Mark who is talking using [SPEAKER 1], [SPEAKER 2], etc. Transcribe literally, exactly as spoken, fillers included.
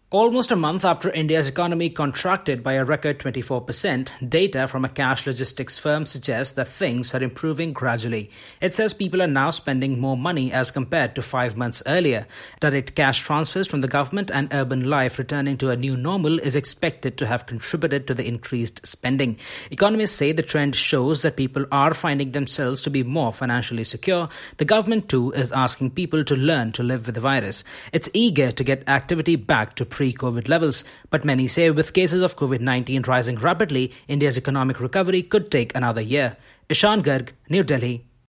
[SPEAKER 1] Almost a month after India's economy contracted by a record twenty-four percent, data from a cash logistics firm suggests that things are improving gradually. It says people are now spending more money as compared to five months earlier. Direct cash transfers from the government and urban life returning to a new normal is expected to have contributed to the increased spending. Economists say the trend shows that people are finding themselves to be more financially secure. The government too is asking people to learn to live with the virus. It's eager to get activity back to pre-COVID levels, but many say with cases of COVID nineteen rising rapidly, India's economic recovery could take another year. Ishan Garg, New Delhi.